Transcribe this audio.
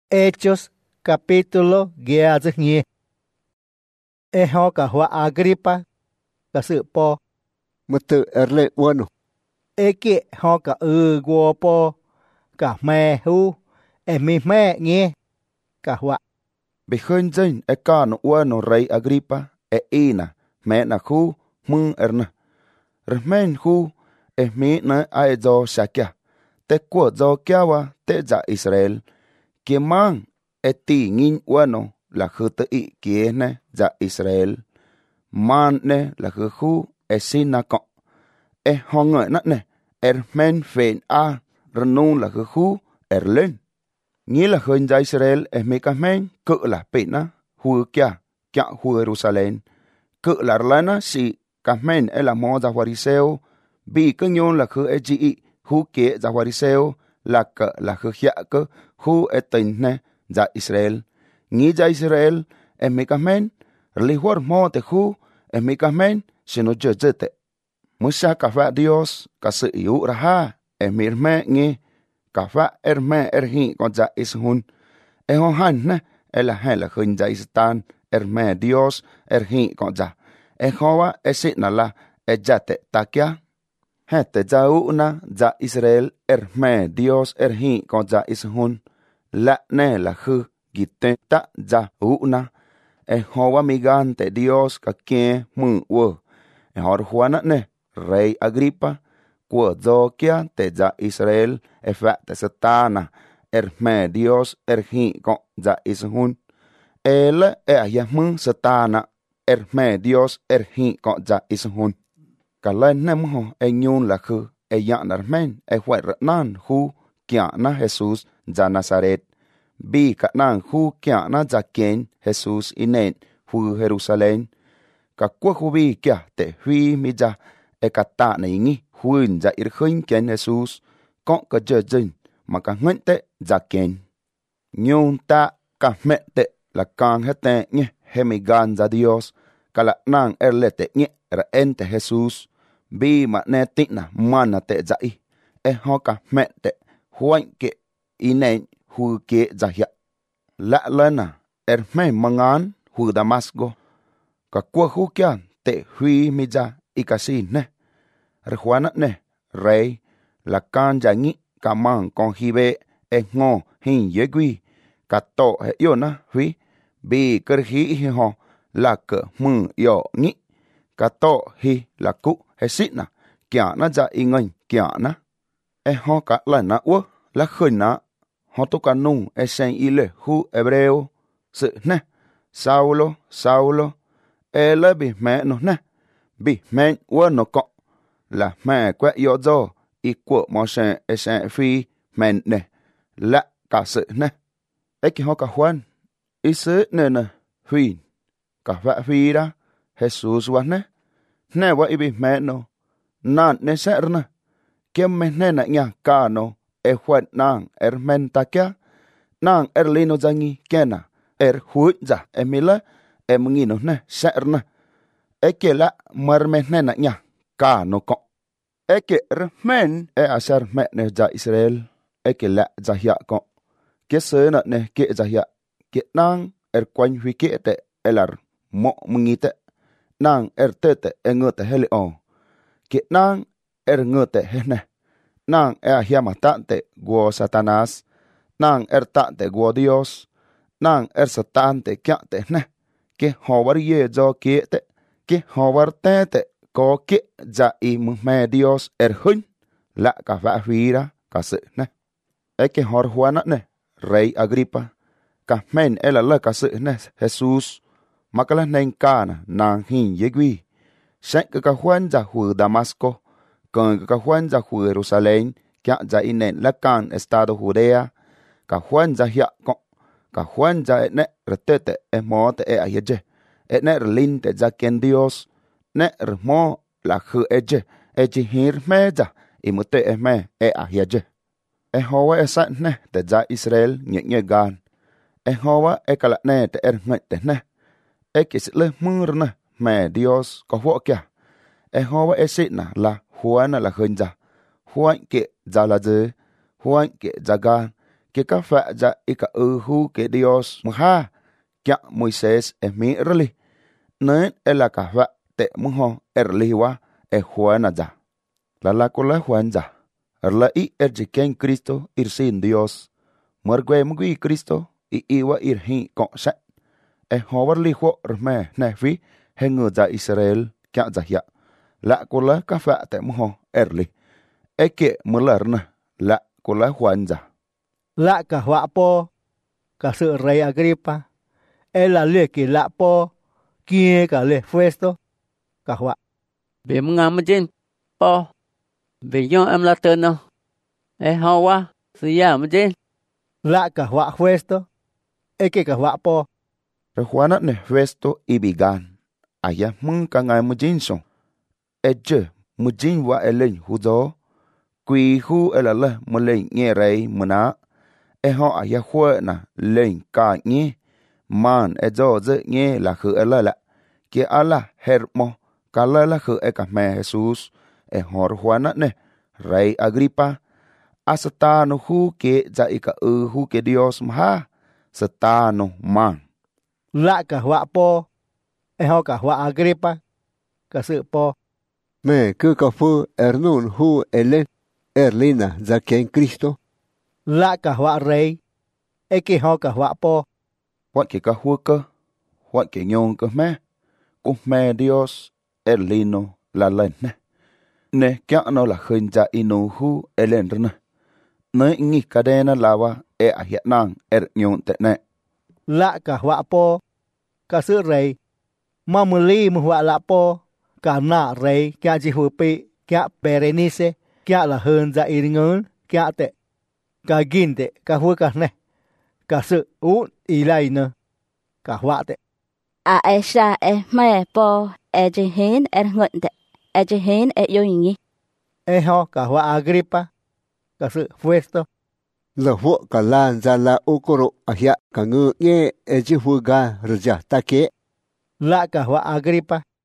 Hechos capítulo 12. Eho ka hua Agripa ka sự po. Một tự lệ bueno. Eki ho ka guo po ka me hu mi me nghe ka hua. Bị khơi dên ca no bueno rey Agripa ina me na khu mưng erna. Rmen khu mi na aezo shakia. Te kuo zo kiawa te za Israel. Kia mang ti ngin bueno la khu te I kie ne za Israel. Man ne la khu sina ko. Hong na ne men fen a renung la khu lên. Nghĩ là khơi ra Israel mi ka men cự là pena hu kia hu Jerusalem cự là lana si ka men la mo za fariseo bi ka nyon là khơi gi hu kia za fariseo là khơi khia cơ hu tin ne za Israel nghĩ za Israel mi ka men li hor mo te hu mi ka men sino jete musa ka fa Dios ka sự yu ra ha mi me nghe cả phá me hi con dạ is hun ho han ne la khơi dạ istan me Dios hi con dạ ho wa esit na la ja te takia he te ja u na dạ Israel me Dios hi con dạ is hun la ne la khu gite ta ja u na ho wa migan te Dios ka ke mu wo hor juana ne rey Agripa của do kia te za Israel fa te satana me Dios hi con za ishun ayahmun satana me Dios hi con za ishun kalen nem ho enyun la khu yan armen hwa nan hu kia na Jesus za Nazaret bi ka nan hu kia na za ken Jesus inen hu Jerusalem ka kwa hu bi kia te hui mi za kata na ingi huin za irkhin ken Jesus con ka jejin mà ka ngân te za ken nyon ta ka met te la kan hete nye hemigan za Dios kala nang erlete nye ra ente Jesus bi ma ne tina mana te za I ho ka met te huan ke inen hu ke za ya la lana me mangan hu Damasco ka kwa hu kyan te hui mi za ikasin ne Juana ne rey la can ya ngi ka man con hibe ngo hin yegui ka to yo na hui bi ker hi ho la ke mu yo ngi ka to hi la ku hesina kya na ja ingon kya na ho ka la na wo la khuna ho to ka nu sen ile hu hebreo se ne Saulo ele bi me no ne bi men wo no ko la me quẹ yo do I của mo se phi men ne la cả sự ne ki ho ka Juan I sự ne na hui ka va phi ra Jesus wa ne wa I bi me no nan ne ser na kem me ne na nya ka no Juan nang men ta kya nang lino zangi kena hu za emila ngi no ne ser na ke la mar me ne na nya ka no ko eke men asar me ne za Israel eke la za ya ko ke se na ne ke za ya ke nang kwan hui ke te elar mo mungite nang te ngote heli o ke nang ngote hene nang ahia matante go Satanas nang tante go Dios nang satante kya te ne ke howar ye zo ke te ke howar te có ke za I me Dios hun la ka va huira ka se ne ke hor Juana ne rey Agripa ka men la ka se ne Jesus makala nen kana nang hin yegui sen ka Juan za hu Damasco con ka Juan za hu Jerusalem kya za inen la kan estado Judea ka Juan za ya ko ka Juan za ne retete mo te ayeje ne lin te za ken Dios ne mo la khu eje hir meza imute me ahyeje howa esa ne te za Israel nye gan howa kala ne te ngai te ne kisle mur na me Dios ko ho kya howa esina la huana la hunja huan ke za la ze huan ke za gan que ka fa ja ika hu que Dios mha kya Moisés mi rli nen ela ka fa te mho erli wa Juana ja la kola Juan ja erla I erjiken Cristo ir sin Dios muergue mugui Cristo I iwa ir hi ko sa hoverli ho rme na fi hengu ja Israel kya ja ya la kola ka fa te mho erli eke mularna la kola Juan ja la ka hwa po ka sự rey Agripa ela le ki la po kia ka le Festo ka hwa vì muốn ngắm trên po vì do em là tên nó hao quá sự giả mà trên la ka hwa Festo eke ka hwa po Re Juana ne Festo ibigan aya mun ka ngai mujin so eje mujin wa elen hudo quy hu elala mulen nge rei muna ho aya khwa na len ka nge man ezo ze nge la khu elala ke ala hermo kala la khu e ka me Jesus hor Juana ne rei Agripa asatano hu ke ja ika hu ke Dios mha satano man la ka hwa po ho ka hwa Agripa ka sự po Me cứ ka fu ernun hu ele erlina za ken Cristo. la ka hwa rey eke ho ka hwa po what ke ka hu ka what ke nyon ka me ku me Dios erlino la len ne kya no la khun ja inu hu elen rna ne ngi kadena lawa a hiat nang nyon te ne la ka hwa po ka sự rey ma muli mu hwa la po ka na rey kya ji hu pi kya Berenice kya la hơn ja iringun kya te ka gin te ka hu ka ne ka sự u ilai ne ka hwa te a esha me po ejihin ngun te ejihin yoyingi ho ka hwa Agripa ka sự Festo La fu ka lan za la ukoro ahya ka ngu nge eji hu ga rja ta ke la ka hwa Agripa